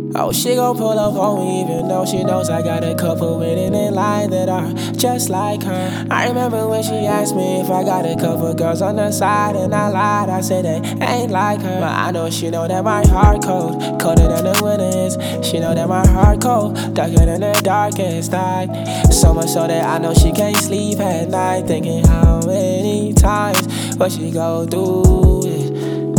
Oh, she gon' pull up on me even though she knows I got a couple women in line that are just like her. I remember when she asked me if I got a couple girls on the side, and I lied, I said they ain't like her. But I know she know that my heart cold, colder than the winter is. She know that my heart cold, darker than the darkest night. So much so that I know she can't sleep at night, thinking how many times what she go through it.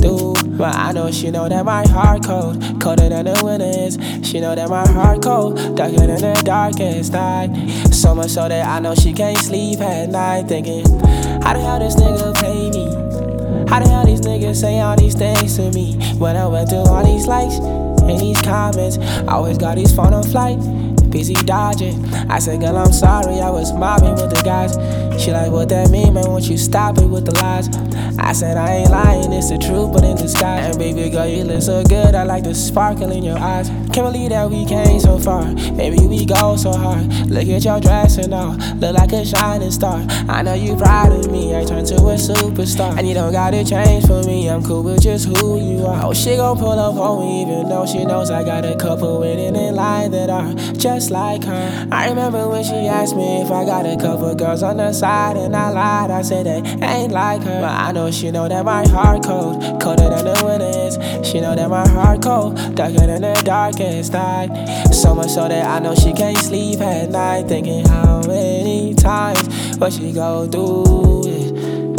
But I know she know that my heart cold, colder than the winter is. She know that my heart cold, darker than the darkest night. So much so that I know she can't sleep at night, thinking, how the hell this nigga pay me? How the hell these niggas say all these things to me? When I went through all these likes and these comments, I always got these phone on flight, busy dodging. I said, girl, I'm sorry, I was mobbing with the guys. She like, what that mean, man, won't you stop it with the lies? I said, I ain't lying, it's the truth, but in disguise. And baby girl, you look so good, I like the sparkle in your eyes. Can't believe that we came so far, baby, we go so hard. Look at your dress and all, look like a shining star. I know you proud of me, I turned to a superstar. And you don't gotta change for me, I'm cool with just who you are. Oh, she gon' pull up on me even though she knows I got a couple women in line that are just like her. I remember when she asked me if I got a couple girls on the side, and I lied, I said they ain't like her. But I know she know that my heart cold, colder than the winter is. She know that my heart cold, darker than the darkest night. So much so that I know she can't sleep at night, thinking how many times what she go through it.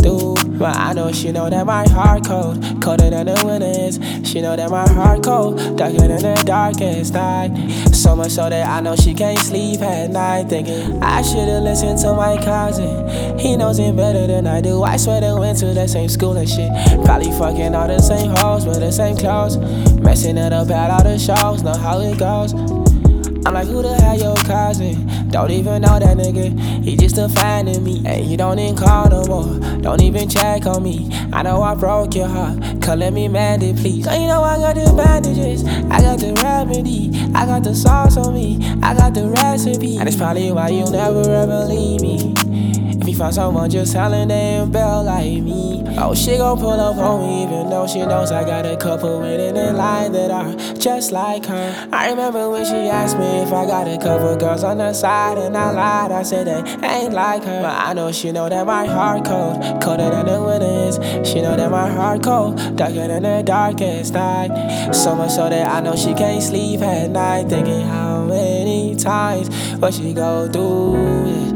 But I know she know that my heart cold, colder than the winter is. She know that my heart cold, darker than the darkest night. So much so that I know she can't sleep at night, thinking I should've listened to my cousin. He knows it better than I do. I swear they went to the same school and shit. Probably fucking all the same hoes with the same clothes, messing it up at all the shows. Know how it goes. I'm like, who the hell your cousin? Don't even know that nigga, he just a fan of me. And you don't even call no more, don't even check on me. I know I broke your heart, come let me mend it please. Cause you know I got the bandages, I got the remedy, I got the sauce on me, I got the recipe. And it's probably why you never ever leave me. If you find someone just selling damn bell like me. Oh, she gon' pull up on me even though she knows I got a couple women in line that are just like her. I remember when she asked me if I got a couple girls on the side, and I lied, I said they ain't like her. But I know she know that my heart cold, colder than the winter is. She know that my heart cold, darker than the darkest night. So much so that I know she can't sleep at night, thinking how many times what she go through it.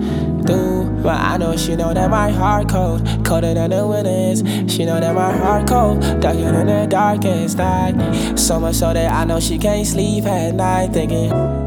But I know she know that my heart cold, colder than the winter is. She know that my heart cold, darker than the darkest night. So much so that I know she can't sleep at night, thinking